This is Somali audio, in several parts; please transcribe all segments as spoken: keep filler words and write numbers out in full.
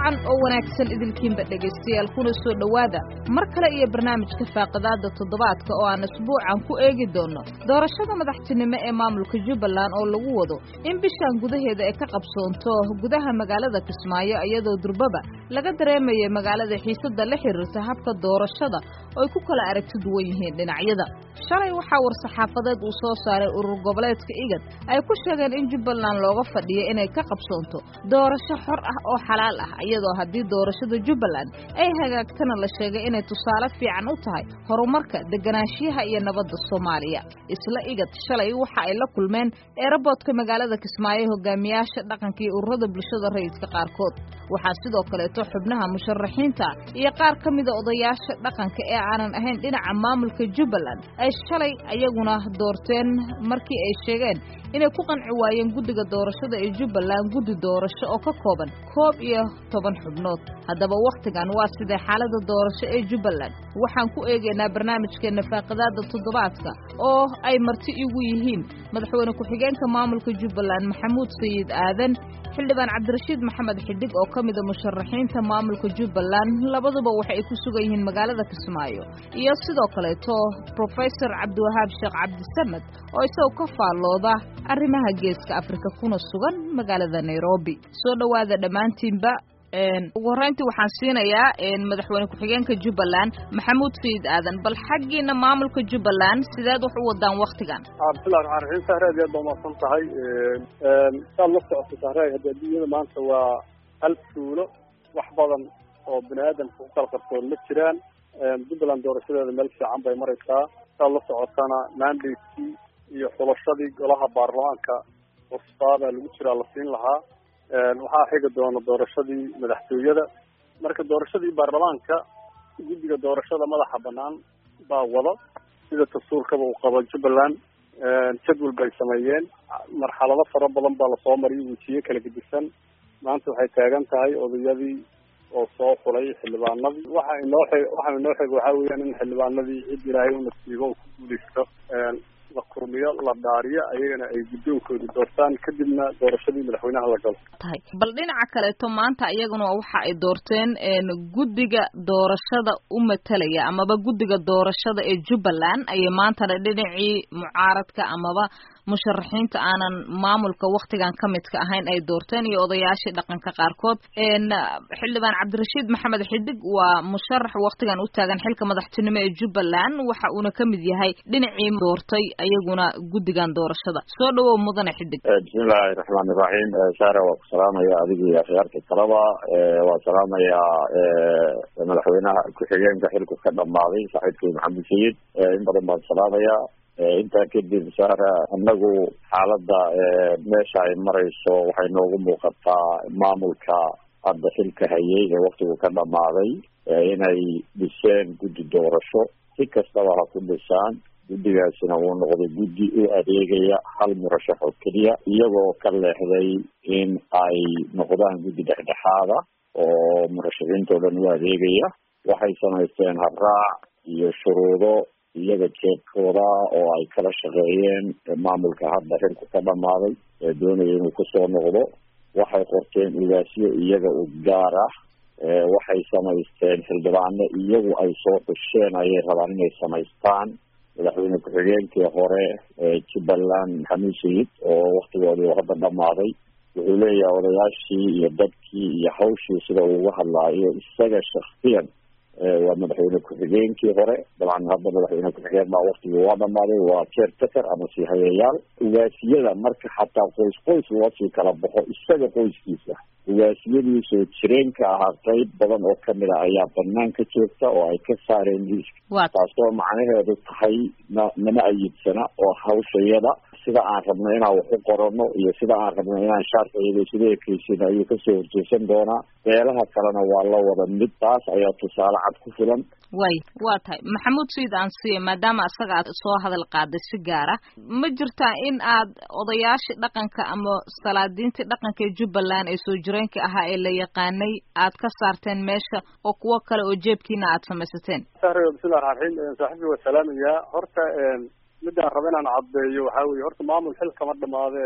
wacan oo wanaagsan idinkiinba dhegaystayaal kuna soo dhowaada mar kale iyo barnaamijka faaqidaada toddobaadka oo aan isbuucan ku eegi doono doorashada madaxtinimo ee maamulka Jubbaland oo lagu wado in bishan gudaheeda ay ka qabsoonto gudaha magaalada Kismaayo iyadoo durbaba laga dareemayo magaalada xiisada la xiriirta habka doorashada oo ay ku kala aragti duwan yihiin dhinacyada. shalay waxaa war saxaafadeed uu soo saaray urur goboleedka igad ay ku sheegeen in Jubbaland looga fadhiyo inay ka qabsoonto doorasho xor ah oo xalaal ah iyadoo haddii doorashada Jubbaland ay hagaagtana la sheegay inay tusaale fiican u tahay horumarka deganaanshiyaha iyo nabadda Soomaaliya. isla igad shalay waxa ay la kulmeen airportka magaalada Kismaayo hogaamiyaasha dhaqanka iyo ururada bulshada rayidka qaarkood. waxaa sidoo kale xubnaha musharaxiinta iyo qaar ka mid ah odayaasha dhaqanka ee aanan ahayn dhinaca maamulka Jubbaland ay shalay ayaguna doorteen markii ay sheegeen inay ku qanci waayeen guddiga doorashada ee Jubbaland guddi doorasho oo ka kooban koob iyo toban xubnood. haddaba waqtigan waa sidee xaaladda doorasho ee Jubbaland waxaan ku eegaynaa barnaamijkeena faaqidaada toddobaadka oo ay marti igu yihiin madaxweyne ku-xigeenka maamulka Jubbaland Maxamuud Sayid Aadan, xildhibaan Cabdirashiid Maxamed Xidig oo ka mid ah musharaxiinta maamulka Jubbaland labaduba waxa ay ku sugan yihiin magaalada Kismaayo, iyo sidoo kale to Professor Cabdiwahaab Sheekh Cabdisamed oo isagoo ka faallooda arrimaha geeska Afrika kuna sugan magaalada Nairobi. soo dhawaada dhamaantiinba. ugu horreyntii waxaan siinayaa madaxweyne ku-xigeenka Jubbaland Maxamuud Sayid Aadan, bal xaggiina maamulka Jubbaland sideed wax u wadaan waqtigan? bismillahi rahmaani rahiim. sahraad aad baa mahadsan tahay. saad la socoto sahraad hadda adduunyada maanta waa hal tuulo, wax badan oo bini aadamka ku kala qarsoon ma jiraan. Jubbaland doorashadeeda meel fiican bay maraysaa. saad la socotana mandatekii iyo xulashadii golaha baarlamaanka cusbaa lagu jiraa la siin lahaa. waxaa xiga doona doorashadii madaxtooyada. marka doorashadii baarlamaanka guddiga doorashada madaxa banaan baa wada sida dastuurkaba uu qabo Jubbaland. jadwal bay sameeyeen, marxalado fara badan baa lasoo mariyay, wejiyo kala gedisan. maanta waxay taagan tahay odayadii oo soo xulay xildhibaanadii. waxa inoo xig waxa inoo xig waxaa weeyaan in xildhibaanadii cid ilaahay u nasiibo uu ku guuleysto la kulmiyo la dhaariyo ayagana ay guddoonkooda doortaan kadibna doorashadii madaxweynaha la galo. tahay bal dhinaca kaleeto maanta iyaguna waxa ay doorteen guddiga doorashada u matalaya amaba guddiga doorashada ee Jubbaland ayay maantana dhinacii mucaaradka amaba musharaxiinta aanan maamulka waqtigan ka midka ahayn ay doorteen iyo odayaashii dhaqanka qaarkood. xildhibaan Cabdirashiid Maxamed Xidig waa musharax waqtigan u taagan xilka madaxtinimo ee Jubbaland, waxa uuna ka mid yahay dhinacii doortay ayaguna guddigan doorashada. soo dhawow mudane Xidig. bismillahi rahmaani rahiim. saara waa ku salaamaya adiga iyo akhyaarta talaba. waa salaamaya madaxweynaha ku-xigeenka xilku ka dhamaaday saaxiibkii Maxamuud Sayid. in badan baan salaamaya. intaa kadib saara anagu xaaladda meesha ay marayso waxay noogu muuqataa maamulka hadda xilka hayay ee waqtigu ka dhamaaday inay dhiseen guddi doorasho. si kastaba ha ku dhisaan, guddigaasina uu noqday guddi u adeegaya hal murashax oo keliya, iyagoo ka leexday in ay noqdaan guddi dhexdhexaada oo murashaxiintoo dhan u adeegaya. waxay samaysteen habraac iyo shuruudo iyaga jeedkooda oo ay kala shaqeeyeen maamulka hadda xilku ka dhamaaday ee doonaya inuu kusoo noqdo. waxay qorteen ugaasyo iyaga u gaar ah. waxay samaysteen xildhibaano iyagu ay soo xusheen ayay rabaan inay samaystaan. madaxweyne ku-xigeenkii hore ee Jubbaland Maxamuud Sayid oo waqtigoodii hadda dhamaaday wuxuu leeyahay odayaashii iyo dadkii iyo hawshii sida uu uga hadlaayo isaga shakhsiyan waa madaxweyne ku-xigeenkii hore. dabcan hadda madaxweyne ku-xigeen baa waqtigii waa dhamaaday, waa caretaker ama siihayayaal. ugaasiyada marka xataa qoys qoys loo sii kala baxo isaga qoyskiisa ugaasiyadii soo jireenka ahaa qayb badan oo kamid a ayaa banaanka joogta oo ay ka saareen liiska. taasoo macnaheedu tahay na nama ayidsana oo hawshayada sida aan rabno inaan wax u qorano iyo sida aan rabno inaan shaarka iyada sida ekeysin ayuu kasoo horjeesan doonaa. beelaha kalena waa la wada mid. taas ayaa tusaale cad ku filan. way waa tahay Maxamuud Sayid aan siiye maadaama asaga aad soo hadal qaaday si gaar ah, ma jirtaa in aad odayaashii dhaqanka ama salaadiintii dhaqanka ee Jubbaland ee soo jireenka ahaa ee la yaqaanay aad ka saarteen meesha oo kuwo kale oo jeebkiina aad samaysateen? bismillahi rahmaani rahiim. saaxiibkii waa salaamaya. horta midaan raba inaan caddeeyo waxaa weeye horta maamul xil kama dhamaadee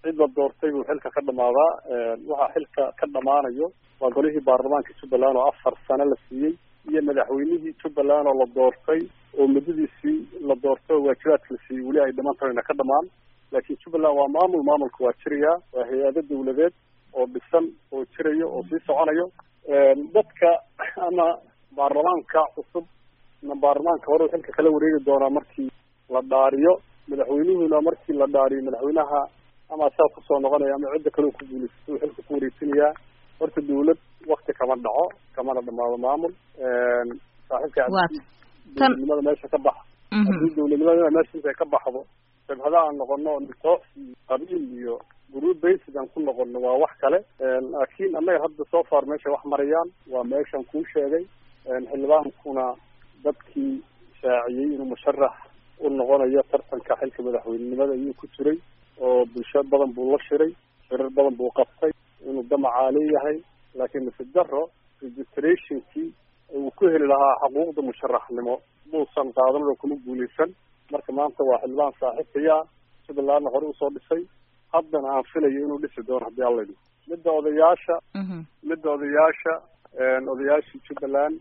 cid la doortay buu xilka ka dhamaadaa waxaa xilka ka dhamaanayo waa golihii baarlamaanka Jubbaland oo afar sano la siiyey iyo madaxweynihii Jubbaland oo la doortay oo muddadiisii la doortay waajibaadka la siiyey weli ay dhamaantaayna ka dhamaan laakiin Jubbaland waa maamul maamulku waa jirayaa waa hay'ado dawladeed oo dhisan oo jirayo oo sii soconayo dadka ama baarlamaanka cusub ama baarlamaanka hore xilka kala wareegi doonaa markii la dhaariyo madaxweynuhuna markii la dhaariyo madaxweynaha ama asaa kusoo noqonaya ama cidda kale ku guulaysto xilka ku wareejinayaa horta dawlad waqti kama dhaco kamana dhamaado maamul saaxiibka dawladnimada meesha ka baxa haddii dawladnimada meesha ka baxdo jabhada aan noqono koox qabiil iyo group based aan ku noqono waa wax kale laakiin annaga hadda soo far meesha wax marayaan waa meeshan kuu sheegay xildhibaankuna dadkii shaaciyey inuu musharax u noqonayo tartanka xilka madaxweynenimada ayuu ku jiray oo bulsho badan buu la shiray shirar badan buu qabtay inuu damaca leeyahay laakiin nafidaro registrationkii uu ku heli lahaa xuquuqda musharaxnimo buusan qaadan oo kuma guulaysan marka maanta waa xildhibaan saaxiibkaya Jubbaland hore usoo dhisay haddana aan filayo inuu dhisi doono haddii alla yidhi midda odayaasha midda odayaasha odayaashii Jubbaland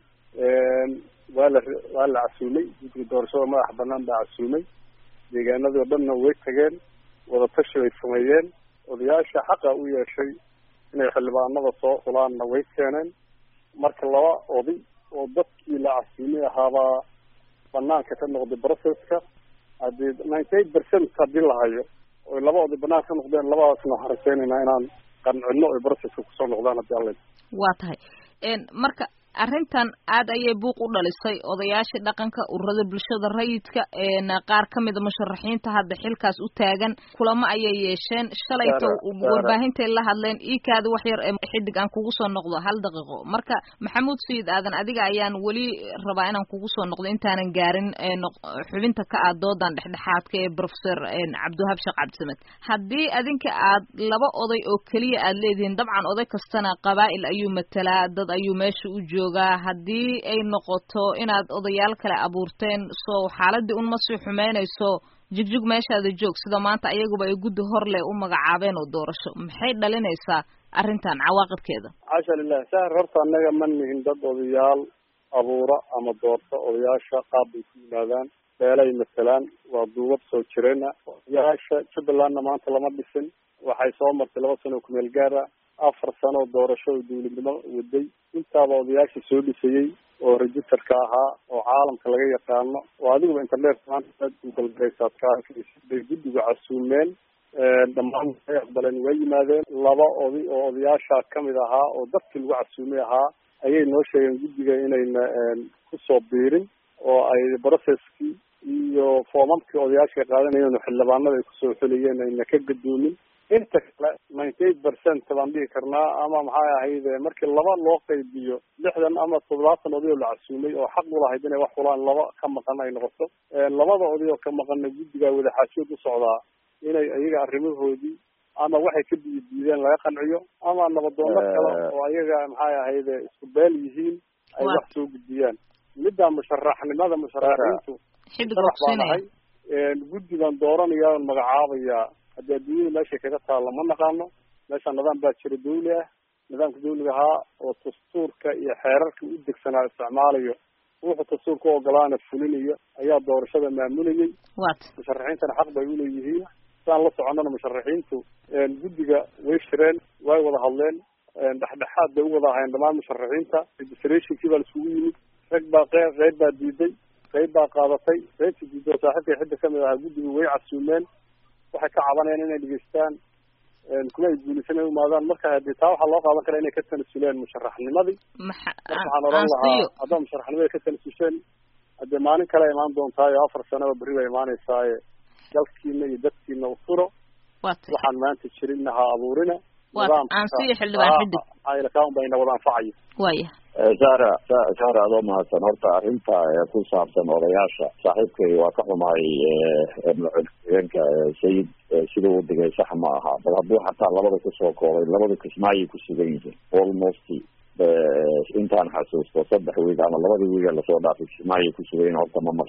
waa la waa la casuumay guddiga doorashada madax banaan baa casuumay deegaanadii oo dhanna way tageen wadatashi ay sameeyeen odayaasha xaqa u yeeshay inay xildhibaanada soo xulaanna way keeneen marka laba oday oo dadkii la casuumay ahaabaa banaanka ka noqday processka haddii ninety eight percent haddii la hayo oo laba oday banaanka ka noqdeen labadaasna waxaan rajaynaynaa inaan qancino ay processka kusoo noqdaan haddii alla waa tahay marka arrintan aad ayay buuq u dhalisay odayaashii dhaqanka ururada bulshada rayidka qaar ka mid a musharaxiinta hadda xilkaas u taagan kulamo ayay yeesheen shalayto warbaahinta la hadleen iikaada wax yar ee xidig aan kugu soo noqdo hal daqiiqo marka maxamuud sayid aadan adiga ayaan weli rabaa inaan kugu soo noqdo intaanan gaarin xubinta ka ah doodan dhexdhexaadka ee professor Cabdiwahaab Sheekh Cabdisamed haddii adinka aad laba oday oo kaliya aad leedihiin dabcan oday kastana qabaa'il ayuu matalaa dad ayuu meesha u haddii ay noqoto inaad odayaal kale abuurteen soo xaaladii un ma sii xumeynayso jigjig meeshaada joog sida maanta ayaguba ay guddi hor leh u magacaabeen oo doorasho maxay dhalinaysaa arrintan cawaaqibkeeda xaasha lilah sahar horta annaga ma nihin dad odayaal abuura ama doorta odayaasha qaab bay ku yimaadaan beelay matalaan waa duubad soo jireena odayaasha Jubbalandna maanta lama dhisin waxay soo martay laba sano ku meel gaara afar sano doorasho oo dawladnimo waday intaaba odayaashii soo dhisayey oo registerka ahaa oo caalamka laga yaqaano oo adiguba internet maanta google garaysaad ka arkaysid bay guddiga casuumeen dhammaan ay aqbaleen way yimaadeen laba oday oo odayaasha kamid ahaa oo dadkii lagu casuumay ahaa ayay noo sheegeen guddiga inayna kusoo biirin oo ay processkii iyo foomamkii odayaasha qaadanayeen xildhibaanada ay kusoo xuliyeen ayna ka gadoomin inta kale ninety eight percent baan dhihi karnaa ama maxay ahayd markii laba loo qaybiyo lixdan ama toddobaatan oday oo la casuumay oo xaq u lahayd inay wax xulaan laba ka maqan ay noqoto labada oday oo ka maqan guddiga wada xaashood u socdaa inay ayaga arrimahoodii ama waxay ka diideen laga qanciyo ama nabadoono kale oo ayaga maxay ahayd isku beel yihiin ay wax soo gudbiyaan midda musharaxnimada musharaxiintu xidhiidh guddigan dooranaya magacaabaya haddii adduunyada meesha kaga taalla ma naqaano meesha nidaam baa jira dawli ah nidaamka dawliga ahaa oo dastuurka iyo xeerarka u degsanaa isticmaalayo wuxuu dastuurka u ogolaana fulinayo ayaa doorashada maamulayay musharaxiintana xaq bay uleeyihiin saan la soconnana musharaxiintu guddiga way shireen way wada hadleen dhexdhexaad bay u wada ahayn dhammaan musharaxiinta registrationkii baa laisugu yimid rag baa qeyb qeyb baa diiday qeyb baa qaadatay qeybta diiday oo saaxiibkay xidda kamid ahaa guddiga way casuumeen waxay ka cabanayaan inay dhegeystaan kuma ay guulaysan ay umaadaan marka hadii taa waxaa loo qaadan karaa inay ka tanasuleen musharaxnimadii waxaan oran lahaa haddaa musharaxnimada ka tanasusheen hadee maalin kale imaan doontaayo afar sanaba berri bay imaanaysaaye dalkiina iyo dadkiina u furo waxaan maanta jirinna ha abuurina aansiyo xildhibaan xidig aylakaan bayna wada anfacayo waya sara sara adoo mahadsan horta arrinta ku saabsan odayaasha saaxiibkay waa ka xumaay madaxweyeenka sayid siduu u dhigay sax ma aha bal hadduu xataa labada kusoo koobay labada kismaayay ku sugan yihiin almost intaan xasuusto saddex wiig ama labada wiiga lasoo dhaafay kismaayay ku sugan yihin horta ma maqna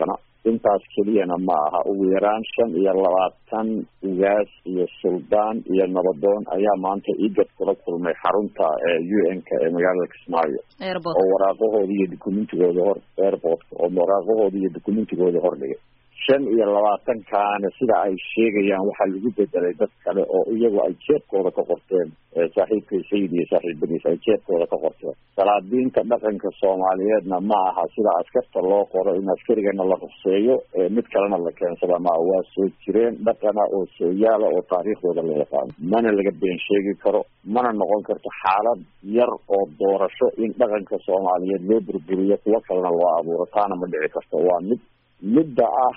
intaas keliyana ma aha ugu yaraan shan iyo labaatan ugaas iyo suldaan iyo nabadoon ayaa maanta igad kula kulmay xarunta u n-ka ee magaalada Kismaayo oo waraaqahooda iyo dukumentigooda hor airportka oo waraaqahooda iyo dukumentigooda hordhigay shan iyo labaatan kaana sida ay sheegayaan waxaa lagu bedelay dad kale oo iyagu ay jeebkooda ka qorteen saaxiibkay sayid iyo saaxiibadiis ay jeebkooda ka qorteen salaadiinta dhaqanka soomaaliyeedna ma aha sida askarta loo qoro in askarigana la ruqseeyo mid kalena la keensada ma waa soo jireen dhaqana oo sooyaala oo taariikhdooda la yaqaano mana laga been sheegi karo mana noqon karto xaalad yar oo doorasho in dhaqanka soomaaliyeed loo burburiyo kuwo kalena loo abuuro taana ma dhici karto waa mid midda ah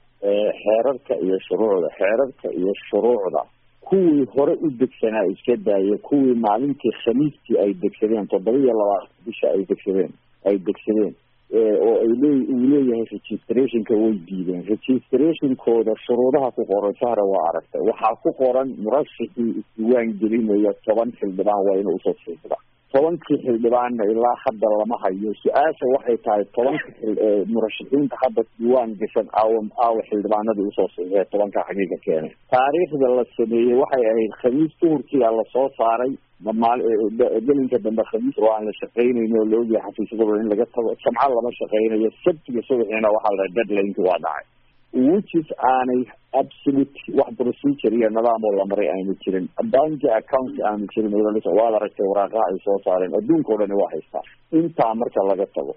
xeerarka iyo shuruucda xeerarka iyo shuruucda kuwii hore u degsanaa iska daaya kuwii maalintii khamiistii ay degsadeen toddoba iyo labaatan bisha ay degsadeen ay degsadeen oo ay lee uu leeyahay registrationka way diideen registrationkooda shuruudaha ku qoran sahra waa aragtay waxaa ku qoran murashixii isdiiwaan gelinaya toban xildhibaan waa inuu usoo siixda tobankii xildhibaanna ilaa hadda lama hayo su-aasha waxay tahay tobanka murashaxiinta hadda diiwaan gashan aaw aawa xildhibaanadii usoo siixee tobanka xagiiga keenay taariikhda la sameeyey waxay ahayd khamiis duhurkiia lasoo saaray maal gelinka dambe khamiis oo aan la shaqaynayni oo laogyahay xafiisyadooda in laga tago jamco lama shaqaynayo sabtiga subaxiina waxaa la dhahay deadlineki waa dhacay which is aanay absolute wax procedure iyo nidaam oo la maray aanu jirin banki account aanu jirin waad aragtay waraaqaha ay soo saareen adduunka o dhani waa haystaa intaa marka laga tago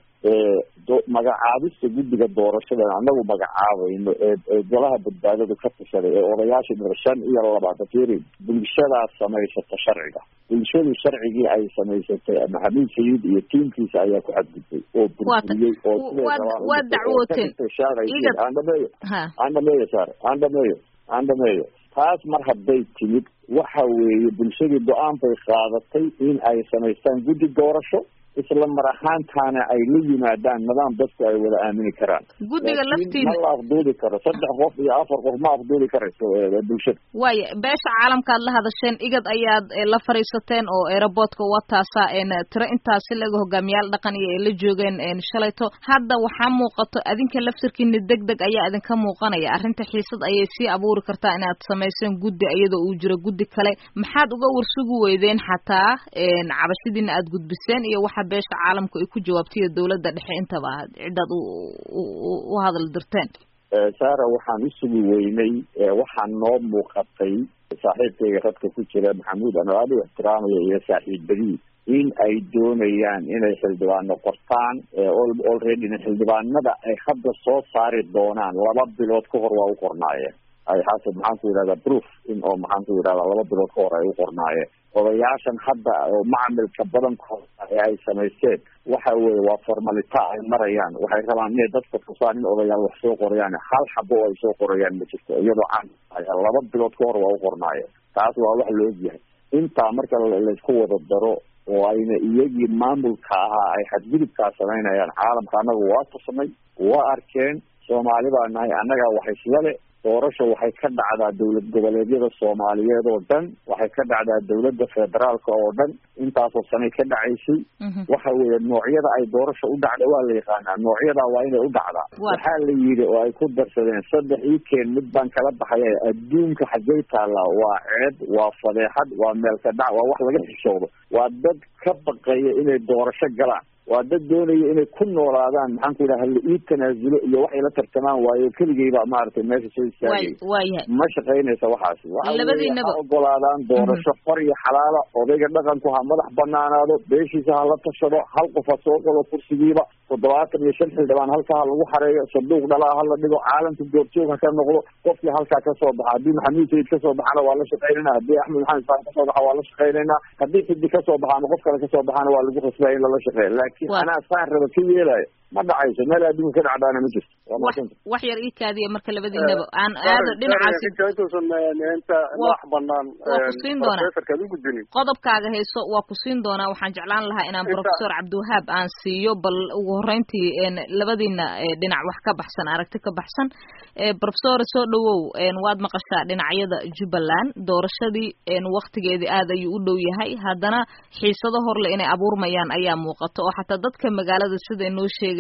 magacaabista guddiga doorashada anagu magacaabayno ee golaha badbaadadu ka tashaday ee odayaasha dhir shan iyo labaatan firi bulshadaas samaysata sharciga bulshadu sharcigii ay samaysatay maxamed sayid iyo tiimkiisa ayaa ku xadgudbay oo burburiyey oo waa dacwooteen andhameeyo andhameeyo saar andhameeyo andhameeyo taas mar hadday timid waxa weeye bulshadii go-aan bay qaadatay in ay samaystaan guddi doorasho isla mar ahaantaana ay la yimaadaan nidaam dadku ay wada aamini karaan guddiga laftiina ma la afduuli karo saddex qof iyo afar qof ma afduuli karayso bulshada waaya beesha caalamkaad la hadasheen igad ayaad la fariisateen oo aeroboortka wataasa tiro intaasi laga hogaamiyaal dhaqan iyo ay la joogeen shalayto hadda waxaa muuqato adinka laftirkiina deg deg ayaa idinka muuqanaya arrinta xiisad ayay sii abuuri kartaa inaad samayseen guddi iyadoo uu jiro guddi kale maxaad uga warsugi weydeen xataa cabashidiina aad gudbiseen iyo waxa beesha caalamku ay ku jawaabtay dawladda dhexe intaba cidaad u hadal dirteen saara waxaan usugi weynay waxaan noo muuqatay saaxiibkayga radka ku jira maxamuud ano aad u ixtiraamaya iyo saaxiibadii in ay doonayaan inay xildhibaano qortaan alreadyna xildhibaanada ay hadda soo saari doonaan laba bilood ka hor waa u qornaayeen ay haasab maxaan ku yidhahdaa proof in oo maxaan ku yidhahdaa laba bilood ka hor ay u qornaayeen odayaashan hadda oo macamilka badankooda ee ay samaysteen waxa weeye waa formalita ay marayaan waxay rabaan inay dadka tusaan in odayaal wax soo qorayaan hal xabo oo ay soo qorayaan ma jirto iyadoo caan laba bilood ka hor waa u qornaayeen taas waa wax la ogyahay intaa marka laysku wada daro oo ayna iyagii maamulka ahaa ay xadgudubkaa samaynayaan caalamka annaga waa tusamay waa arkeen soomaali baa nahay annaga waxay sidale doorasho waxay ka dhacdaa dawlad goboleedyada soomaaliyeed oo dhan waxay ka dhacdaa dawladda federaalka oo dhan intaasoo sanay ka dhacaysay waxa weeye noocyada ay doorasho u dhacda waa la yaqaanaa noocyadaa waa inay u dhacdaa waxaa la yidhi oo ay ku darsadeen saddex ii keen mid baan kala baxaya adduunka xaggay taallaa waa ceeb waa fadeexad waa meelka dhac waa wax laga xishoodo waa dad ka baqaya inay doorasho galaan waa dad doonaya inay ku noolaadaan maxaan ku yidhaha hala ii tanaasulo iyo waxay la tartamaan waayo keligeyba maaragtay meesha soo istaagay ma shaqaynaysa waxaasi waxa ha ogolaadaan doorasho xor iyo xalaala odayga dhaqanku ha madax banaanaado beeshiisa ha la tashado hal qof ha soo galo kursigiiba toddobaatan iyo shan xildhibaan halkaa ha lagu xareeyo sanduuq dhalaa ha la dhigo caalamka goobjoog ha ka noqdo qofkii halkaa kasoo baxa haddii maxamuud sayid kasoo baxana waa la shaqaynayna haddii axmed maxamed isaan kasoo baxa waa la shaqaynaynaa haddii xidi kasoo baxa ama qof kale kasoo baxana waa lagu khasbaya in lala shaqeeya laakiin anaa saan raba ka yeelayo ma dhacayso meel adduunka ka dhacdaana ma jirto wax yar ii kaadiya marka labadiinaba aan aado dhinacaasi wax banaan waa ku siin doonaa qodobkaaga hayso waa ku siin doonaa waxaan jeclaan lahaa inaan professor cabdiwahaab aan siiyo bal ugu horreyntii labadiina dhinac wax ka baxsan aragti ka baxsan professor soo dhawow waad maqashaa dhinacyada Jubbaland doorashadii waqtigeedii aad ayuu u dhow yahay haddana xiisado horle inay abuurmayaan ayaa muuqato oo xataa dadka magaalada sida inoo sheegay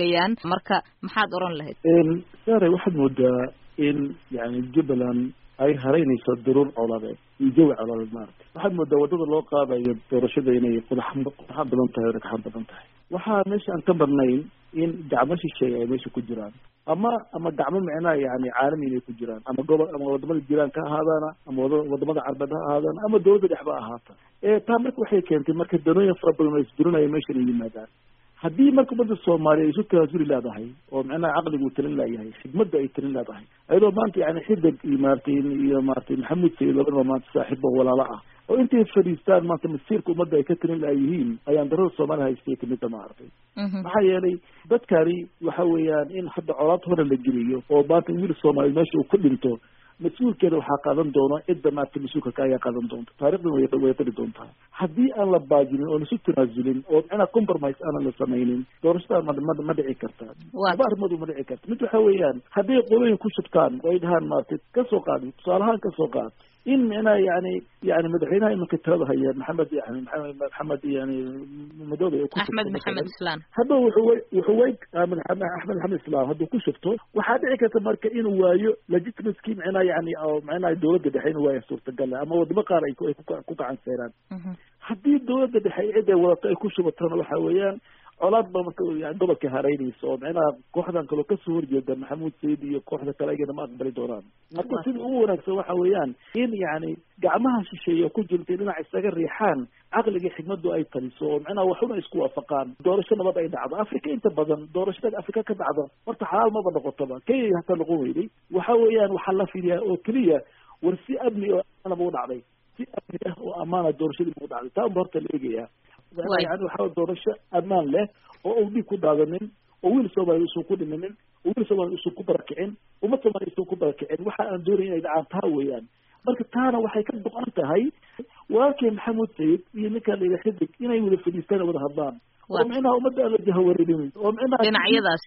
eegayaan marka maxaad oran lahayd sare waxaad moodaa in yani Jubbaland ay haraynayso daruur coladeed iyo jawi coladeed maartay waxaad moodaa wadada loo qaadayo doorashada inay qodax qodax badan tahay oo ka badan tahay waxaa meesha aan ka barnayn in gacmo shisheeye ay meesha ku jiraan ama ama gacmo micnaa yani caalami inay ku jiraan ama gobol ama wadamada jiraan ka ahaadaana ama wadamada carbeed ha ahaadaana ama dawladda dhexba ahaata ee taa marka waxay keentay marka danooyin fara badan oo isdurinaya meeshan ay yimaadaan haddii marka ummadda soomaaliya ay isu tanaasuli leedahay oo macnaha caqligu talin leeyahay xigmadda ay talin leedahay ayadoo maanta yani xidig iyo maaragtay iyo maaragtay maxamuud sayid labadaba maanta saaxiibo walaalo ah oo intay fadhiistaan maanta masiirka ummadda ay ka talin layihiin ayaan darada soomaaliya haystay kamida maaragtay maxaa yeelay dadkani waxa weeyaan in hadda colaad hore la geliyo oo maanta wiil soomaaliya meesha uu ku dhinto mas-uulkeeda waxaa qaadan doona cidda maarta mas-uulka ka ayaa qaadan doonta taarikhdan way way qari doontaa haddii aan la baajinin oo lasu tanaasulin oo macnaa compromise aanan la samaynin doorashada ma ma ma dhici karta laba arrimood ma dhici karta mid waxa weeyaan hadday qolooyin ku shubtaan oo ay dhahaan maartay kasoo qaadi tusaale ahaan kasoo qaad in macnaa yani yani madaxweynaha imanka talada haya maxamed yani maxamed maxamed yani madoobe ku axmed maxamed islaan hadda wuxuu wuxuu way axmed maxamed islaan hadduu ku shubto waxaa dhici karta marka inuu waayo legitimacy macnaa yani oo macnaa dawladda dhexe inuu waayo suurtagal ama wadamo qaar ay ku ku gacan seeraan haddii dawladda dhexe cid ay wadato ay ku shubatana waxa weeyaan colaad ba marka yani gobolka haraynaysa oo macnaha kooxdan kaloo kasoo horjeeda maxamuud sayid iyo kooxda kale ayagana ma aqbali doonaan marka sida ugu wanaagsan waxa weeyaan in yani gacmaha shisheeye ku jirta dhinac isaga riixaan caqliga xigmadu ay taliso oo macnaha waxuna isku waafaqaan doorasho nabad ay dhacdo africa inta badan doorashada africa ka dhacda horta xalaal maba noqotaba kenya hataa noqon weyday waxa weeyaan waxaa la fiiriyaa oo keliya war si amni oo anaba u dhacday si amni ah oo amaana doorashadii ugu dhacday taa unba horta la eegaya yani waxaa doorasho amaan leh oo u dhiig ku daadanin oo wiil soomaaliya usan ku dhimanin oo wiil soomaaliya usan ku barakicin ummad soomaaliya usan ku barakicin waxa aan doonaya inay dhacaan taa weeyaan marka taana waxay ka go-an tahay walaalkay maxamuud sayid iyo ninkaan la yidhaha xidig inay wada fadhiistaan wada hadlaan oo micnaha ummadda aan la jahawareerinin oo micnaha dhinacyadaas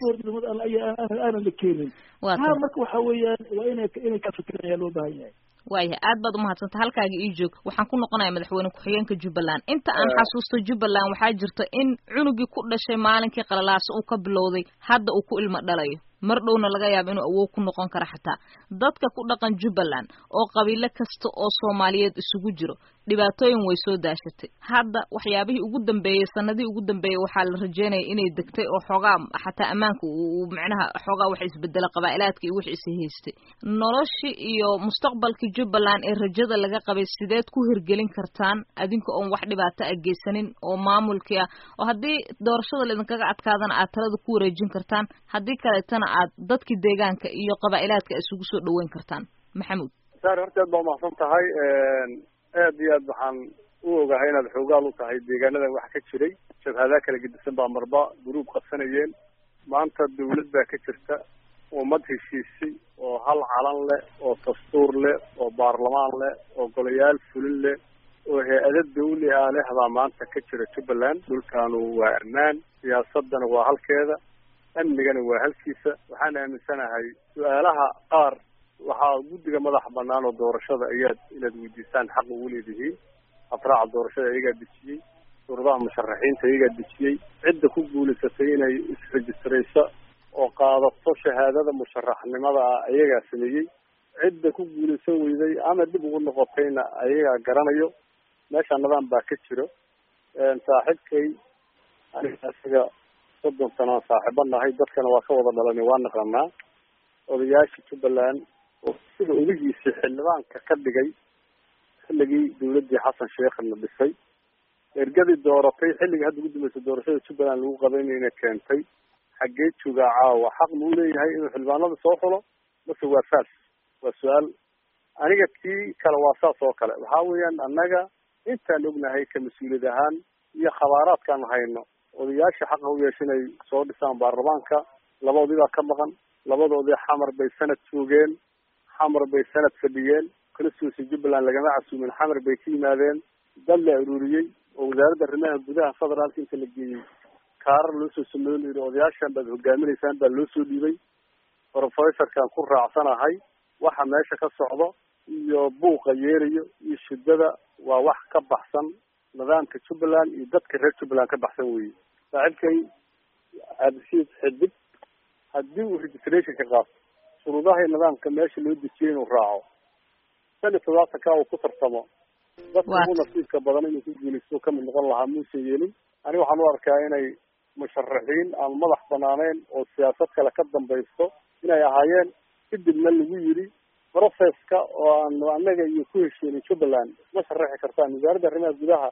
aanan la keenin taa marka waxa weeyaan waa inay inay ka fikiraan ayaa loo baahan yahay waayahay aad baad umahadsanta halkaaga ii joog waxaan ku noqonayaa madaxweyne ku-xigeenka Jubbaland inta aan xasuusto Jubbaland waxaa jirta in cunugii ku dhashay maalinkii qalalaas uu ka bilowday hadda uu ku ilmo dhalayo mar dhowna laga yaabo inuu awood ku noqon karo xataa dadka ku dhaqan Jubbaland oo qabiilo kasta oo Soomaaliyeed isugu jiro dhibaatooyin way soo daashatay hadda waxyaabihii ugu dambeeyay sanadii ugu dambeeyay waxaa la rajeynayay inay degtay oo xogaa xataa ammaanka uu macnaha xogaa wax isbedela qabaa'ilaadka iyo wixii is haystay noloshii iyo mustaqbalkii Jubbaland ee rajada laga qabay sideed ku hirgelin kartaan adinka oo wax dhibaato ah geysanin oo maamulkii ah oo haddii doorashada la idinkaga adkaadana aad talada ku wareejin kartaan haddii kaleetana aad dadkii deegaanka iyo qabaa'ilaadka isugu soo dhaweyn kartaan maxamuud saar horta aad baa mahadsan tahay aad iyo aad waxaan u ogahay inaad xoogaal u tahay deegaanada wax ka jiray jabhadaha kala gedisan baa marba guruub qabsanayeen maanta dawlad baa ka jirta ummad heshiisay oo hal calan leh oo dastuur leh oo baarlamaan leh oo golayaal fulin leh oo hay-ada dawli ah leh baa maanta ka jira Jubbaland dhulkaanu waa ammaan siyaasadana waa halkeeda amnigana waa halkiisa waxaan aaminsanahay su-aalaha qaar waxaa guddiga madaxa banaan oo doorashada ayaad inaad weydiisaan xaq ugu leedihiin afraaca doorashada iyagaa dejiyey suuradaha musharaxiinta iyagaa dejiyey cidda ku guulaysatay inay isrejistrayso oo qaadato shahaadada musharaxnimada ah ayagaa sameeyey cidda ku guulaysan weyday ama dib ugu noqotayna ayagaa garanayo meesha nidaam baa ka jiro saaxiibkay aniga isaga soddon sano saaxiibo nahay dadkana waa ka wada dhalanay waa naqanaa odayaasha Jubbaland oo sida uligiisa xildhibaanka ka dhigay xilligii dawladdii xasan sheekhna dhisay ergadii dooratay xilligii hadda ugu dambeysay doorashada Jubbaland lagu qabanayna keentay xaggee joogaa caawa xaq muu leeyahay inuu xildhibaanada soo xulo mase waa faas waa su-aal aniga kii kale waa saas oo kale waxaa weeyaan annaga intaan ognahay ka mas-uuliyad ahaan iyo khabaaraadkaan hayno odayaasha xaqa u yeesha inay soo dhisaan baarlamaanka labadoodii baa ka maqan labadoodii xamar bay sanad joogeen xamar bay sanad fadhiyeen kalasuusi Jubbaland lagama casuumin xamar bay ka yimaadeen dal la ururiyey oo wasaaradda arrimaha gudaha federaalka inta la geeyey kaarar loo soo sameeyey la yidhi odayaashan baad hogaaminaysaan baa loo soo dhiibay professorkan ku raacsanahay waxa meesha ka socdo iyo buuqa yeerayo iyo shidada waa wax ka baxsan nidaamka Jubbaland iyo dadka reer Jubbaland ka baxsan weeye saaxiibkay cabdishiid xidig haddii uu registration ka qaato shuruudaha nidaamka meesha loo dejiyay inuu raaco shan iyo todobaatanka uu ku tartamo dadka ugu nasiibka badan inuu ku guulaysto kamid noqon lahaa muusan yeelin aniga waxaan u arkaa inay musharaxiin aan madax banaaneyn oo siyaasad kale ka dambaysto inay ahaayeen kadibna lagu yiri processka oo aan anaga iyo ku heshiinay Jubbaland ma sharaxi kartaan wasaaradda arrimaha gudaha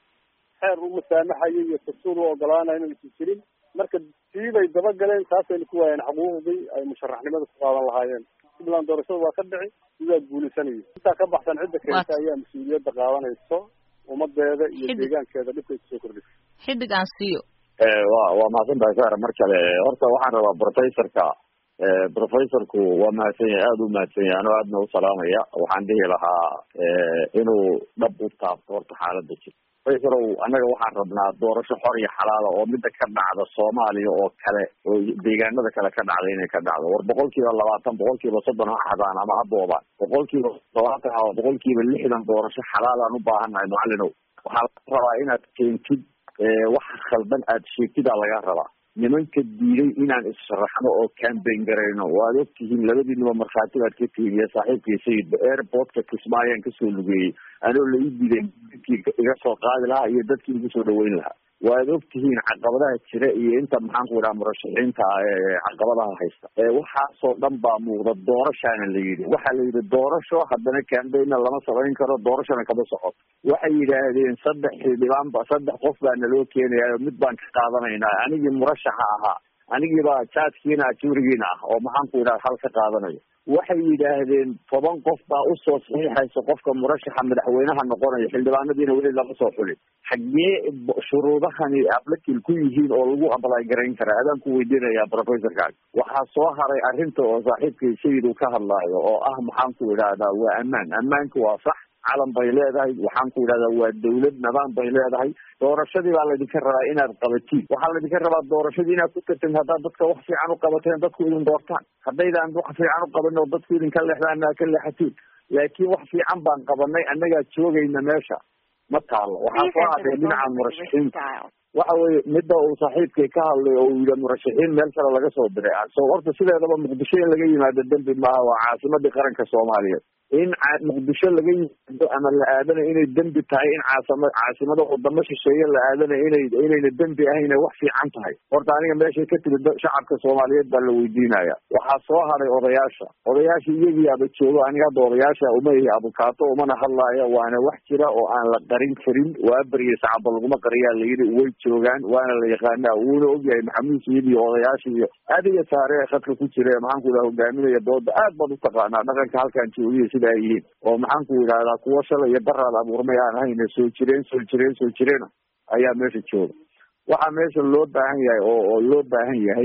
xeer u musaamaxayo iyo dastuur u ogolaanaya inay isu jirin marka tiibay daba galeen taasay ku waayeen xuquuqdii ay musharaxnimada ku qaadan lahaayeen Jubbaland doorashada waa ka dhici sida guulaysanayay inta ka baxsan cidda keenta ayaa mas'uuliyadda qaadanayso ummadeeda iyo deegaankeeda dhibka soo kordhisay xidig aan siiyo ee waa waa maasantahay saar markale horta waxaan rabaa professorka ee professorku waa mahadsan yahay aad u mahadsan yahay anoo aadna u salaamaya waxaan dhihi lahaa ee inuu dhab u taabto horta xaaladda jirta professorow annaga waxaan rabnaa doorasho xor iyo xalaal oo midda ka dhacda Soomaaliya oo kale oo deegaanada kale ka dhacday inay ka dhacdo war boqolkiiba labaatan boqolkiiba soddon ha xadaan ama ha boobaan boqolkiiba labaatan ama boqolkiiba lixdan doorasho xalaal aan u baahanahay macallinow waxaa la rabaa inaad keentid wax khaldan aad sheegtida laga rabaa nimanka diiday inaan issharaxno oo campaign gareyno waad ogtihiin labadiinaba markhaati baad ka tihiin saaxiibkii sayid airportka Kismaayaan kasoo lugeeyey anoo la ii diiday iga soo qaadi lahaa iyo dadkii igu soo dhaweyn lahaa waad ogtihiin caqabadaha jira iyo inta maxaan ku idhaha murashaxiinta ee caqabadaha haysta ee waxaasoo dhan baa muuqda doorashaana la yidhi waxaa la yidhi doorasho haddana campaignna lama samayn karo doorashona kama socoto waxay yidhaahdeen saddex xildhibaan ba saddex qof baa naloo keenaya mid baan ka qaadanaynaa anigii murashaxa ahaa anigiiba jaadkiina ajurigiina ah oo maxaan ku idhaha hal ka qaadanayo waxay yidhaahdeen toban qof baa usoo saxiixaysa qofka murashaxa madaxweynaha noqonayo xildhibaanadiina weli lama soo xulin xaggee shuruudahani ablakil ku yihiin oo lagu ablay garayn karaa adaan ku weydiinayaa professorkaas waxaa soo haray arrinta oo saaxiibkay sayid uu ka hadlaayo oo ah maxaan ku idhahdaa waa ammaan ammaanka waa sax calan bay leedahay waxaan ku idhahdaa waa dawlad nidaam bay leedahay doorashadii baa laydinka rabaa inaad qabatiin waxaa laydinka rabaa doorashadii inaad ku tartin haddaad dadka wax fiican u qabateen dadku idin doortaan haddaydaan wax fiican u qabanin oo dadku idinka leexdaan aa ka leexatiin laakiin wax fiican baan qabanay annagaa joogayna meesha ma taalo waxaa soo hadhay dhinaca murashaxiinta waxa weeye midda uu saaxiibkay ka hadlay oo uu yidhi murashaxiin meel kale laga soo diray so horta sideedaba muqdisho in laga yimaado dembi maaha waa caasimadii qaranka soomaaliyeed in muqdisho laga yimaado ama la aadana inay dembi tahay in caasima caasimada wadamo shisheeye la aadana inay inayna dembi ahayn wax fiican tahay horta aniga meeshay ka timid shacabka soomaaliyeed baa la weydiinaya waxaa soo haray odayaasha odayaasha iyagiiaba joogo aniga hadda odayaasha uma ihi abukaato umana hadlaaya waana wax jira oo aan la qarin karin waa beriye sacaba laguma qariyaa layidhi way joogaan waana la yaqaanaa wuuna ogyahay maxamuud sayid iyo odayaasha iyo adiga saare khadka ku jira maxaan ku idhaha hogaaminaya dooda aad baad utaqaanaa dhaqanka halkaan joogiya sida ay yihiin oo maxaan ku idhahdaa kuwo shalay iyo baraad abuurmay aan ahayn soo jireen soo jireen soo jireen ayaa meesha jooga waxaa meesha loo baahan yahay oo oo loo baahan yahay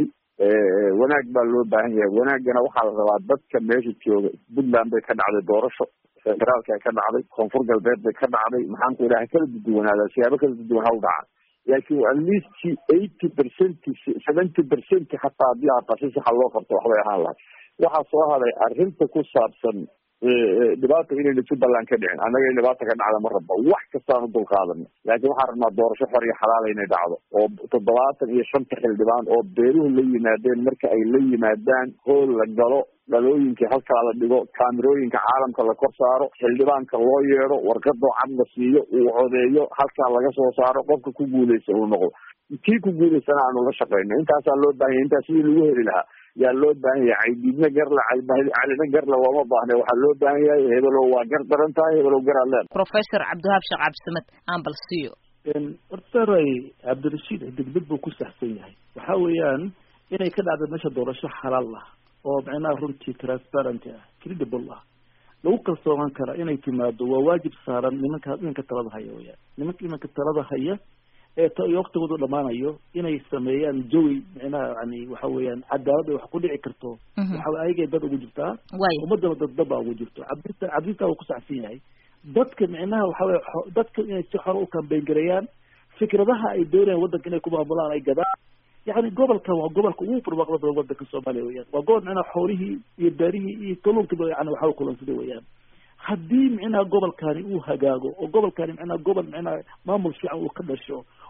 wanaag baa loo baahan yahay wanaagana waxaa la rabaa dadka meesha jooga Puntland bay ka dhacday doorasho federaalka ka dhacday koonfur galbeed bay ka dhacday maxaan ku idhaha kala duwanaada siyaabo kala duwan ha u dhaca laakiin at least eighty percent seventy percent hataa haddii aaqasi saxa loo qabto waxbay ahaan lahay waxaa soo haday arrinta ku saabsan dhibaata inayna Jubbaland ka dhicin annaga in dhibaata ka dhacda ma rabba wax kastaan u dulqaadana laakiin waxaan rabnaa doorasho xor iyo xalaal inay dhacdo oo toddobaatan iyo shanta xildhibaan oo beeruhu la yimaadeen marka ay la yimaadaan hool la galo dhalooyinkii halkaa la dhigo kaamirooyinka caalamka la kor saaro xildhibaanka loo yeedho warqadoo cad la siiyo uu codeeyo halkaa laga soo saaro qofka ku guuleysta uu noqdo kii ku guuleystana aanu la shaqeyno intaasaa loo baahan yahay intaas sidii lagu heli lahaa yaa loo baahan yahay caydiidna garla calina garla looma baahne waxaa loo baahan yahay hebelow waa gar daran tahay hebelow garaad leed professor cabdiwahaab sheekh cabdisamed aan bal siiyo hortaray cabdirashiid degdeg buu ku saxsan yahay waxa weeyaan inay ka dhacdo meesha doorasho xalaal ah oo macnaha runtii transparent ah credible ah lagu kalsoonaan kara inay timaado waa waajib saaran nimanka nimanka talada haya weeyaan nimanka nimanka talada haya ee waqtigoodu dhamaanayo inay sameeyaan jawi macnaha yani waxa weeyaan cadaalad ay wax ku dhici karto waxa ayagay dad ugu jirtaa ummadana dad daba ugu jirto cabdita cabdita uu ku saxsan yahay dadka macnaha waxa weey dadka inay si xor u campaign gareeyaan fikradaha ay doonayaan wadanka inay ku maamulaan ay gadaan يعني قبل كان وقبل كوب برباقة الوضع الصومالي ويان وقول معنا حوله يداريه يطلون كده يعني وحاول كلهم سدوا ويان حدين معنا قبل كان هو هجاجو وقبل كان معنا قبل معنا ما ملش عن وكل الشو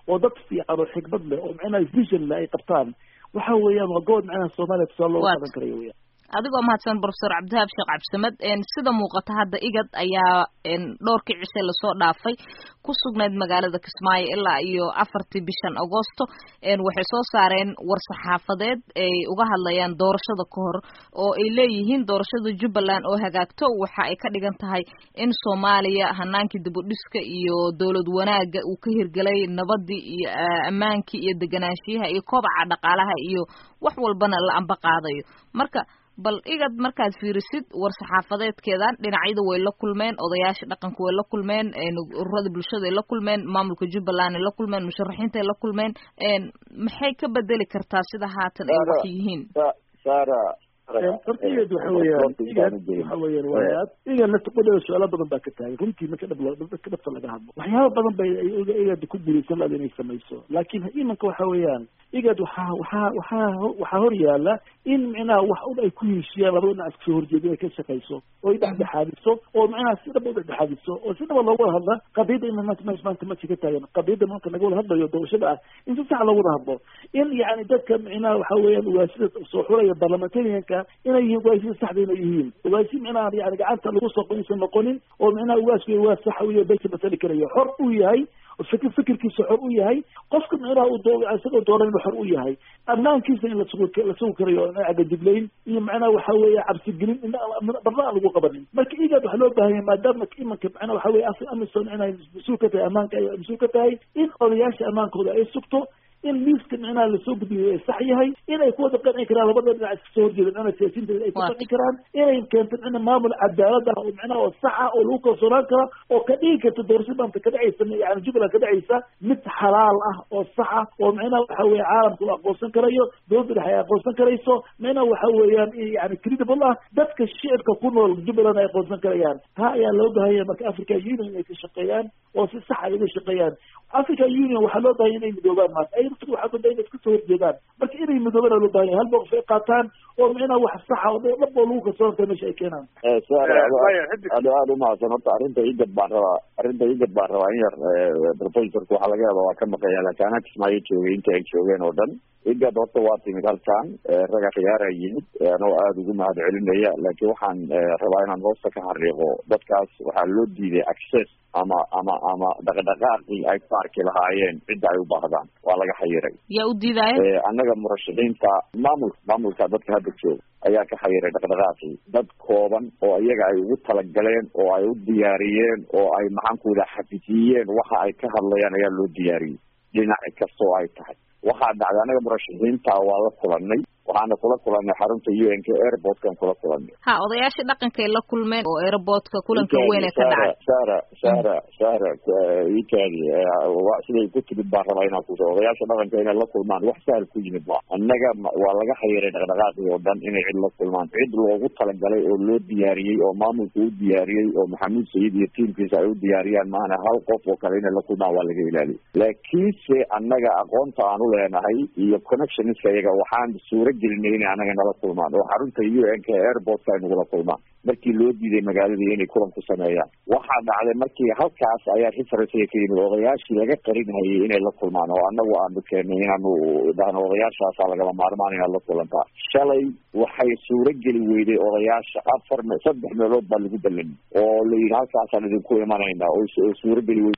oo dad fiican oo xikmad leh oo macnaha vision leh ay qabtaan waxa weeyaan waa good macnaha Soomaaliya tusaale loo qaban karayo weeyaan adigoo mahadsan professor Cabdihaab Sheekh Cabdisamed een sida muuqata hadda igad ayaa een dhowrkii cishe la soo dhaafay ku sugnayd magaalada Kismaayo ilaa iyo afartii bishan Agoosto een waxay soo saareen war saxaafadeed ay uga hadlayaan doorashada ka hor oo ay leeyihiin doorashada Jubbaland oo hagaagto waxa ay ka dhigan tahay in Soomaaliya hanaankii dib u dhiska iyo dawlad wanaaga uu ka hirgalay nabadii iyo amaankii iyo deganaanshiyaha iyo kobaca dhaqaalaha iyo wax walbana la amba qaadayo marka bal igad markaad fiirisid war saxaafadeedkeedan dhinacyada way la kulmeen odayaasha dhaqanka way la kulmeen ururada bulshada ay la kulmeen maamulka Jubbaland ay la kulmeen musharaxiinta ay la kulmeen maxay ka bedeli kartaa sida haatan ay wax yihiin Sara hortigeed waxa weeyaan waxa weeyaan waayaad iga la taqoonay su'aalo badan baa ka taagay runtii marka dhab loo dadka dhabta laga hadlo waxyaabo badan bay iga ku guuleysan lahayd inay samayso laakiin imanka waxa weeyaan igad waxa waxa waxa waxa hor yaala in macnaha wax u ay ku heshiiyaan laba dhinac iska horjeedo ay ka shaqeyso oo ay dhaxdhaxadiso oo macnaha si dhab u dhaxdhaxadiso oo si dhab loo wada hadla qadiyada in ma maanta ma ka taagan qadiyada marka laga wada hadlayo doorashada ah in si sax loo wada hadlo in yaani dadka macnaha waxa weeyaan waa sida soo xulaya barlamentarianka inay yihiin waasi saxda inay yihiin waasi macnaha yaani gacanta lagu soo qoysan noqonin oo macnaha waasi waa sax weeye dadka mas'ala karayo xor u yahay fikir fikirkiisa xor u yahay qofka macnaha uu doodo asagoo dooran inuu xor u yahay ammaankiisa in la sugo la sugo karayo anaga diblayn iyo macnaha waxa weeye cabsi gelin in barna lagu qabanin marka igad waxa loo baahan yahay maadaama imanka macnaha waxa weeye asal amison inay masuul ka tahay ammaanka ay masuul ka tahay in odayaasha ammaankooda ay sugto in liiska macnaha la soo gudbiyo ay sax yahay inay ku wada qanci karaan labada dhinac iska soo horjeedaan ana siyaasiyiinta ay ku qanci karaan inay keento in maamul cadaalad ah oo macnaha oo sax ah oo lagu kalsoonaan karo oo ka dhigi karta doorashada maanta ka dhacaysa yani Jubbaland ka dhacaysa mid xalaal ah oo sax ah oo macnaha waxa weeye caalamku aqoonsan karayo dowladda dhexe ay aqoonsan karayso macnaha waxa weeyaan yani credible ah dadka shicibka ku nool Jubbaland ay aqoonsan karayaan taa ayaa loo baahan yahay marka Africa Union inay ka shaqeeyaan oo si sax ah uga shaqeeyaan Africa Union waxa loo baahan inay midoobaan maanta ay waxa ku dayna iska soo horjeedaan marka inay midoobaan loo baahan hal boqof ay qaataan oo macnaha wax sax ah oo dhab lagu kalsoonta meesha ay keenaan ee Sara aad aad u mahadsan horta arrinta igad baan rabaa arrinta igad baan rabaa in yar professorku waxa laga yaabaa waa ka maqaya laakiin anaa Kismaayo joogay inta ay joogeen oo dhan igad horta waa timid halkan raga khiyaara yimid anoo aad ugu mahad celinaya laakiin waxaan rabaa inaan hoosta ka xariiqo dadkaas waxaa loo diiday access ama ama ama dhaqdhaqaaqii ay parki lahaayeen cidda ay u baahdaan waa laga xayiray yaa u diidaay annaga murashaxiinta maamulka maamulka dadka hadda jooga ayaa ka xayiray dhaqdhaqaaqii dad kooban oo iyaga ay ugu talagaleen oo ay u diyaariyeen oo ay maxaan ku wada xafijiyeen waxa ay ka hadlayaan ayaa loo diyaariyey dhinac kastoo ay tahay waxaa dhacday anaga murashaxiinta waa la kulanay waxaana kula kulanay xarunta U N K airportkan kula kulanay ha odayaasha dhaqanka ay la kulmeen oo airportka kulanka weyn ee ka dhacay Sara Sara Sara ikaadi waa siday ku timid baan rabaa inaan ku soo odayaasha dhaqanka inay la kulmaan wax sahal ku yimid ma annaga waa laga xayiray dhaqdhaqaaqii oo dhan inay cid la kulmaan cid loogu talagalay oo loo diyaariyey oo maamulku u diyaariyey oo Maxamuud Sayid iyo tiimkiisa ay u diyaariyaan maana hal qof oo kale inay la kulmaan waa laga ilaaliyay laakiinse annaga aqoonta aan u leenahay iyo connectionska iyaga waxaan suura gelinay inay anaga nala kulmaan oo xarunta U N K airportka ay nagula kulmaan markii loo diiday magaaladii inay kulan ku sameeyaan waxaa dhacday markii halkaas ayaa reference ka yimid odayaashii laga qarinayay inay la kulmaan oo anagu aanu keenay inaanu dhahno odayaashaasa lagama maarmaan inaad la kulantaa shalay waxay suura geli weyday odayaasha afar saddex meelood baa lagu ballamay oo la yidhi halkaasaan idinku imanaynaa oo suura geli weyday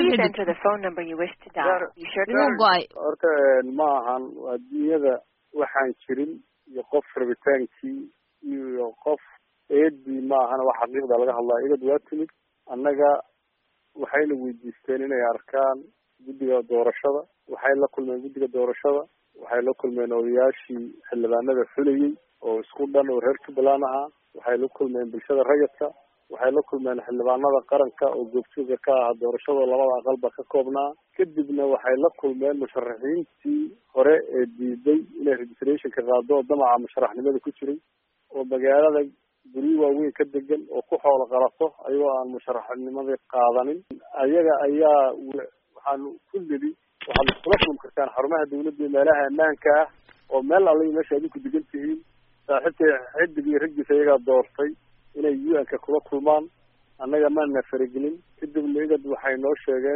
horta ma ahan adduunyada waxaan jirin iyo qof rabitaankii iyo qof eedii ma ahana wax xaqiiqda laga hadlaya igad waa timid annaga waxayna weydiisteen inay arkaan guddiga doorashada waxay la kulmeen guddiga doorashada waxay la kulmeen odayaashii xildhibaanada xulayey oo isku dhan oo reer Jubbaland ahaa waxay la kulmeen bulshada rayidka waxay la kulmeen xildhibaanada qaranka oo goobjooga ka ah doorashada labada aqalba ka koobnaa kadibna waxay la kulmeen musharaxiintii hore ee diiday inay registrationka qaado damaca musharaxnimada ku jiray oo magaalada guryo waaweyn ka degan oo ku xoolo qalato ayagoo aan musharaxnimadii qaadanin ayaga ayaa waxaan ku nidi waxaad kula kulmi kartaan xarumaha dawladda iyo meelaha ammaanka ah oo meel alle meesha adinku degan tihiin saaxiibtay xidig iyo raggiisa iyagaa doortay inay U N K kula kulmaan annaga maana faragelin kadibna igad waxay noo sheegeen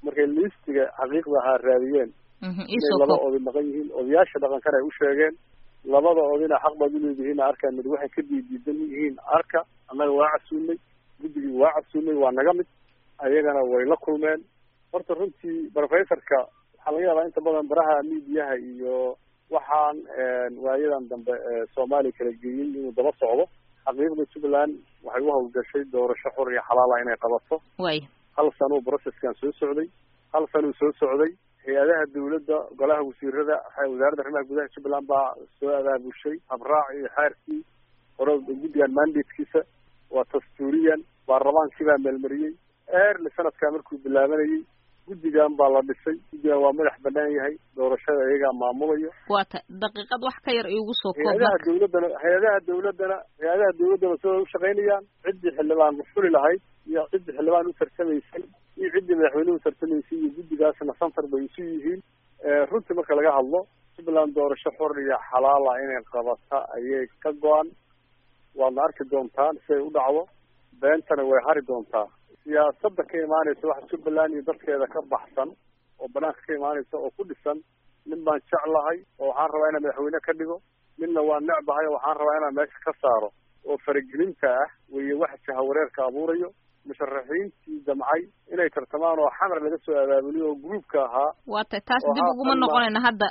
markay liistiga xaqiiqda ahaa raadiyeen inay laba oday maqan yihiin odayaasha dhaqankana ay u sheegeen labada odayna xaq baad uleedihiin arkaan mid waxay ka diidiidan yihiin arka annaga waa casuumay guddigii waa casuumay waa naga mid ayagana way la kulmeen horta runtii professorka waxaa laga yaabaa inta badan baraha miidiyaha iyo waxaan waayadan dambe soomaaliya kala geeyey inuu daba socdo xaqiiqda jubbaland waxay u hawlgashay doorasho xor iyo xalaala inay qabato way hal sano processkan soo socday hal sanuu soo socday hay-adaha dawladda golaha wasiirada wasaaradda arrimaha gudaha jubbaland baa soo abaabushay habraac iyo xeerkii hore guddigan mandatekiisa waa dastuuriyan baarlamaankii baa meelmariyey eerli sanadkaa markuu bilaabanayay guddigan baa la dhisay guddigan waa madax banaan yahay doorashada iyagaa maamulayo waata daqiiqad wax ka yar iigu soo koob hay-adaha dawladdana hay-adaha dawladdana hay-adaha dawladdana sida u shaqaynayaan ciddii xildhibaan mafuli lahayd iyo ciddii xildhibaan u tartamaysay iyo ciddii madaxweynuhu tartamaysay iyo guddigaasna santar bay isu yihiin runtii marka laga hadlo jubbaland doorasho xor iyo xalaala inay qabata ayay ka go-an waadna arki doontaan si ay u dhacdo beentana way hari doontaa siyaasadda ka imaanaysa waxa jubbaland iyo dadkeeda ka baxsan oo banaanka ka imaanaysa oo ku dhisan nin baan jeclahay oo waxaan rabaa inaan madaxweyne ka dhigo midna waan necbahay oo waxaan rabaa inaan meesha ka saaro oo faragelinta ah weeye waxa jahawareerka abuurayo musharaxiintii damcay inay tartamaan oo xamar laga soo abaabuliyo oo groupka ahaa waata taas dib uguma noqonayna hadda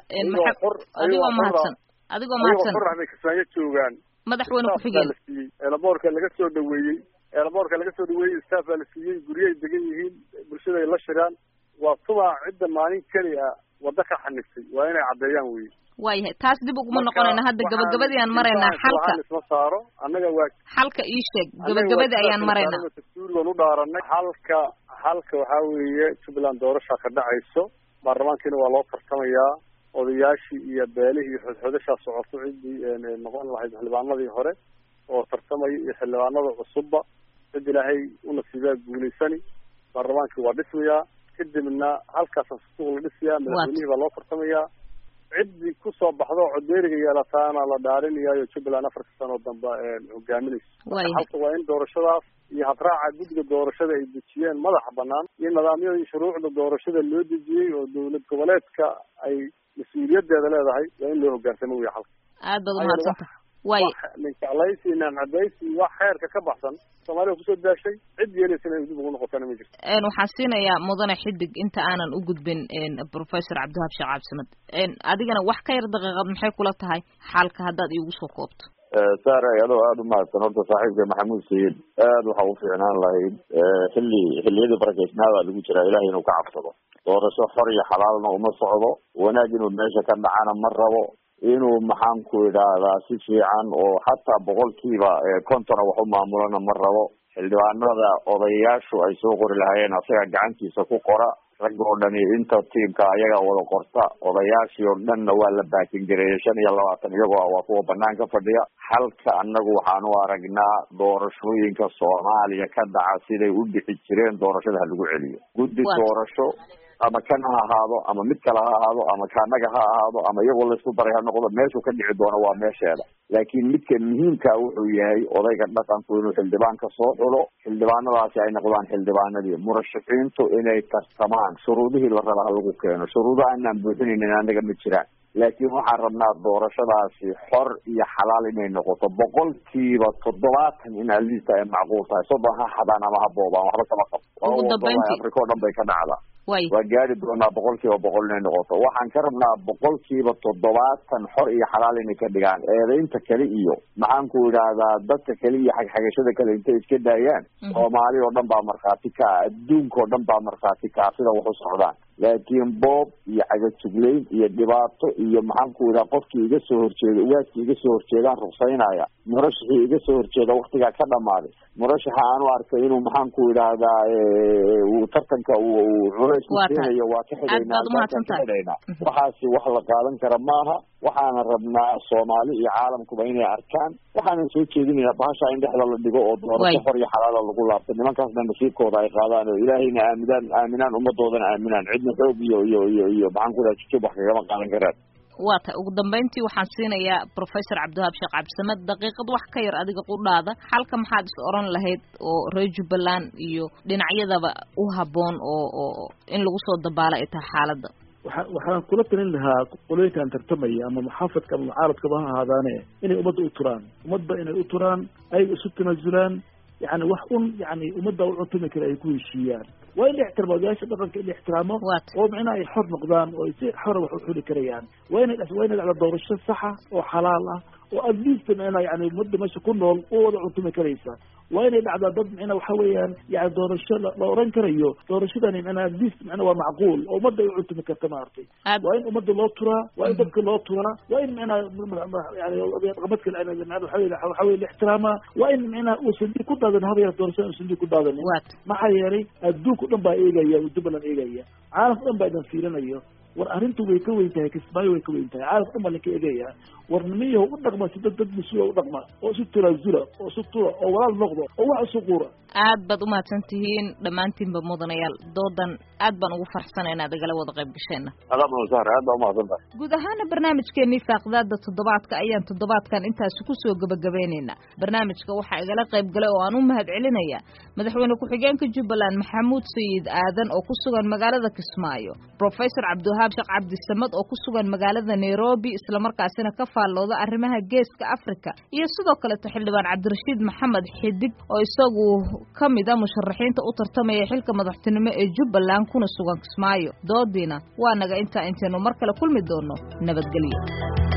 adigoo mahadsan adigoo mahadsan xor bay kismaayo joogaan madaxweyne ku-xigeen la siiyey eelaboorka laga soo dhaweeyey eelaboorka laga soo dhaweeyey staff baa la siiyey guryahay degan yihiin bulshada ay la shiraan waa tuma cidda maalin keli a waddo ka xaniftay waa inay caddeeyaan wey waayahay taas dib uguma noqonayna hadda gabagabadii aan maraynaa xalka isma saaro annaga waa xalka ii sheeg gabagabadii ayaan maraynaa dastuurigan u dhaaranay xalka xalka waxaa weeye jubbaland doorasha ka dhacayso baarlamaankiina waa loo tartamayaa odayaashii iyo beelihii iyo xodxodashaa socoto ciddii noqon lahayd xildhibaanadii hore oo tartamaya iyo xildhibaanada cusubba cid ilaahay u nasiibaa guulaysani baarlamaankii waa dhismayaa kadibna halkaasa suuq la dhisayaa madaxweynihii baa loo tartamayaa ciddii kusoo baxdo codeeriga yeelataana la dhaarinayaayo jubbaland afarka sano dambe hogaaminayso halka waa in doorashadaas iyo habraaca guddiga doorashada ay dejiyeen madaxa banaan iyo nidaamyada iyo shuruucda doorashada loo dejiyey oo dawlad goboleedka ay mas-uuliyadeeda leedahay waa in loo hogaansamo wey halka aad baad umahadsanta way nincaleysi naamcadaysi wax xeerka ka baxsan soomaaliya kusoo daashay cid yeelaysana ay dib ugu noqotana ma jirto waxaan siinayaa mudane xidig inta aanan u gudbin professor cabdiwahaab sheekh cabdisamad adigana wax ka yar daqiiqad maxay kula tahay xaalka haddaad iigu soo koobto saaray adoo aada umahadsan horta saaxiibka maxamuud sayid aada waxa u fiicnaan lahayd xilli xilliyadii barakeysnaadaa lagu jiraa ilahay inuu ka cabsado doorasho xor iyo xalaalna uma socdo wanaag inuu meesha ka dhacana ma rabo inuu maxaanku idhaahdaa si fiican oo xataa boqolkiiba kontona wax u maamulana ma rabo xildhibaanada odayaashu ay soo qori lahaayeen asaga gacantiisa ku qora rag oo dhani inta tiimka ayaga wada qorta odayaashii oo dhanna waa la baakin gareeyay shan iyo labaatan iyagoo waa kuwa banaanka fadhiya halka annagu waxaan u aragnaa doorashooyinka soomaaliya ka dhaca siday u bixi jireen doorashada ha lagu celiyo guddi doorasho ama kan ha ahaado ama mid kale ha ahaado ama kaanaga ha ahaado ama iyagoo laisku daray ha noqdo meeshuu ka dhici doono waa meesheeda laakiin midka muhiimkaa wuxuu yahay odayga dhaqanku inuu xildhibaanka soo xulo xildhibaanadaasi ay noqdaan xildhibaanadii murashaxiintu inay tartamaan shuruudihii la raba ha lagu keeno shuruudo aanaan buuxinaynin anaga ma jiraan laakiin waxaan rabnaa doorashadaasi xor iyo xalaal inay noqoto boqolkiiba toddobaatan in aliista ay macquul tahay soddon ha xadaan ama ha boobaan waxba kama qabto africa o dhan bay ka dhacdaa waa gaari doonaa boqolkiiba boqol inay noqoto waxaan ka rabnaa boqolkiiba toddobaatan xor iyo xalaal inay ka dhigaan eedaynta kale iyo maxaanku idhaahdaa dadka kale iyo xagxagashada kale intay iska daayaan soomaali oo dhan baa markhaati ka ah adduunka oo dhan baa markhaati ka ah sida wax u socdaan laakiin boob iyo cagajuglayn iyo dhibaato iyo maxaanku idhaha qofkii iga soo horjeeda ugaaskii iga soo horjeedaan ruqsaynaya murashaxii iga soo horjeeda waktigaa ka dhamaaday murashaxa aan u arkay inuu maxaanku idhaahdaa tartanka culays kusiinayo waa ka xidhaynaa ka xidhaynaa waxaasi wax la qaadan kara maaha waxaana rabnaa soomaali iyo caalamkuba inay arkaan waxaanan soo jeedinayaa bahasha in dhexda la dhigo oo doorasho xor iyo xalaala lagu laabto nimankaasna nasiibkooda ay qaadaan oo ilaahayna aaminaan aaminaan ummadoodana aaminaan cidna xoog iyo iyo iyo iyo maxaan ku dhaha jujub wax kagama qaadan karaan waata ugu dambeyntii waxaan siinayaa professor Cabdiwahaab Sheekh Cabdisamed daqiiqad wax ka yar adiga qudhaada halka maxaad is oran lahayd oo reer Jubbaland iyo dhinacyadaba u haboon oo oo in lagu soo dabaalo ay tahay xaaladda waxa waxaan kula talin lahaa qolooyinkan tartamaya ama muxaafadka ama mucaaradka ba ha ahaadaane inay ummadda u turaan ummadda inay u turaan ay isu tanaasulaan يعني وحكون يعني ومدة وعطمة كلا يكون شيئا وين احترام وجاش طبعا كل احترامه ومعنا يحر نقدان ويصير حر وحول كريان وين وين على الدور الصحة وحلالة وأزيد معنا يعني مدة مش كله وضع عطمة كريسة وين بعد ضد معنا وحويا يعني دور الشل لو رن كريو دور الشدني أنا أزيد معنا ومعقول ومدة عطمة كتمارتي وين مدة لا ترى وين بدك لا ترى وين معنا يعني غمتك الآن معنا حوي حوي الاحترامه وين معنا وسندي كل هذا هذا دور سندي كل هذا ما حيري الدوك dhan baa eegaya Jubbaland eegaya caalamka dhan baa idan fiirinayo war arintu way ka weyntahay kismaayo way ka weyntahay caalamka dhan baa la ka eegaya war nimiyo u dhaqma sida dad masuul u dhaqma oo si tiraazula oo si tura oo walaal noqdo oo wax isu qura aad baad u mahadsantihiin dhammaantiinba mudanayaal doodan aad baan ugu farxsanahay inaad igala wada qayb gasheen adaba sahar aad baa u mahadsantahay guud ahaan barnaamijkeennii faaqdaada toddobaadka ayaan toddobaadkan intaas ku soo gabagabeynayna barnaamijka waxa igala qayb galay oo aan u mahad celinaya madaxweyne ku-xigeenka Jubbaland Maxamuud Sayid Aadan oo ku sugan magaalada Kismaayo professor Cabdiwahaab Sheekh Cabdisamed oo ku sugan magaalada Nairobi isla markaasina ka faallooda arrimaha geeska Afrika iyo sidoo kale xildhibaan Cabdirashiid Maxamed Xidig oo isagu kamida musharaxiinta u tartamaya xilka madaxtinimo ee Jubbaland kuna sugan Kismaayo doodina waa naga inta intaynu mar kale kulmi doono nabadgelyo.